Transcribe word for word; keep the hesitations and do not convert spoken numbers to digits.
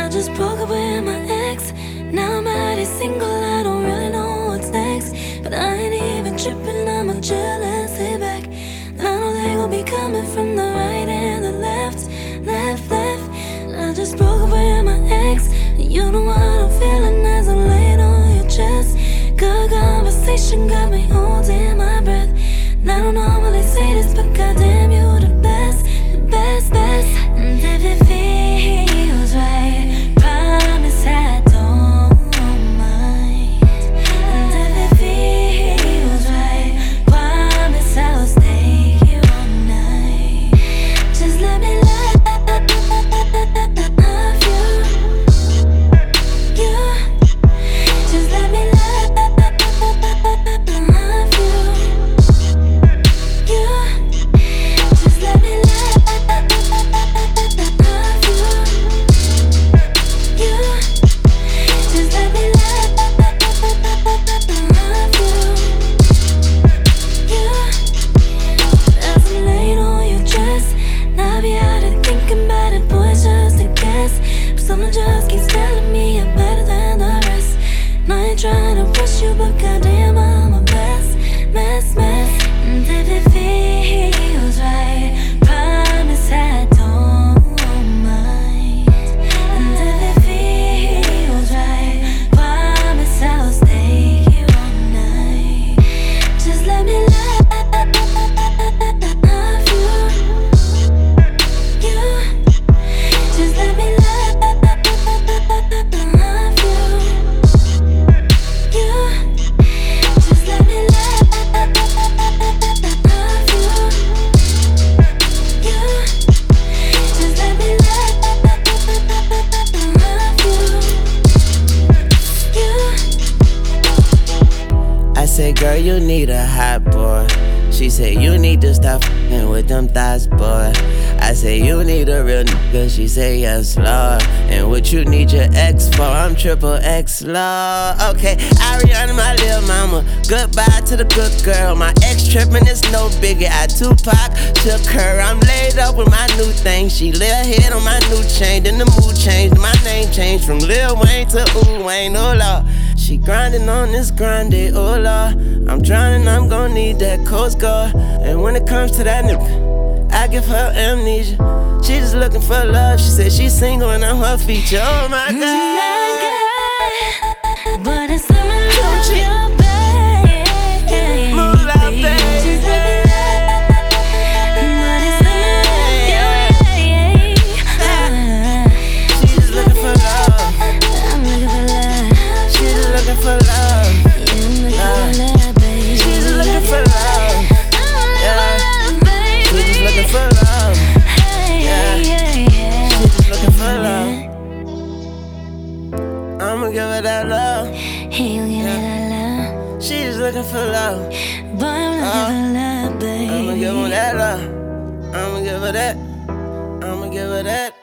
I just broke up with my ex. Now I'm already single, I don't really know what's next. But I ain't even tripping, I'ma chill and sit back. I know they gon' be coming from the right and the left, left, left. I just broke up with my ex. You know what I'm feeling as I'm laying on your chest. Good conversation got me holding my breath. And I don't normally say this, but goddamn, you the best, the best, best. And if it feels right, promise I don't mind. And if it feels right, promise I'll stay here all night. Just let me love you, you. Just let me love you, you. Just let me love you, you. Just let me love you, you. As I'm laying on your chest, now I be out and thinking about it, boy, it's just a guess. But something just keeps telling me I'm better than the rest. And I ain't trying to rush you, but goddamn, I'm a mess, mess, mess. And if it feels right, promise I don't mind. And if it feels right, promise I'll stay here all night. Just let me love you, you. Just let me love you, you. Just let me love you, you. Just let me love you, you. I said, girl, you need a hot boy. She said, you need to stop f***ing with them thighs, boy. I said, you need a real nigga. She said, yes, Lord. And what you need your ex for? I'm triple X, Lord. Okay, Ariana, my little mama. Goodbye to the good girl. My ex trippin' is no biggie. I Tupac took her. I'm laid up with my new thing. She lay her head on my new chain. Then the mood changed. My name changed from Lil Wayne to Ooh Wayne. Oh, Lord. She grinding on this grind, oh Lord. I'm drowning, I'm gon' need that Coast Guard. And when it comes to that nigga, I give her amnesia. She just looking for love. She said she's single and I'm her feature. Oh my God. But it's not my love, your baby. Moolah, baby. But it's not my love, your baby. She just looking for love. I'm looking for love. She just looking for love. Yeah, I'm looking for love, baby. She just looking for love. Yeah. She just looking for love. Yeah. She just looking for love. I'ma give her that love. Hey, you give me that love. She just looking for love. Boy, I'm looking Uh, for love, baby. I'ma give her that love. I'ma give her that. I'ma give her that.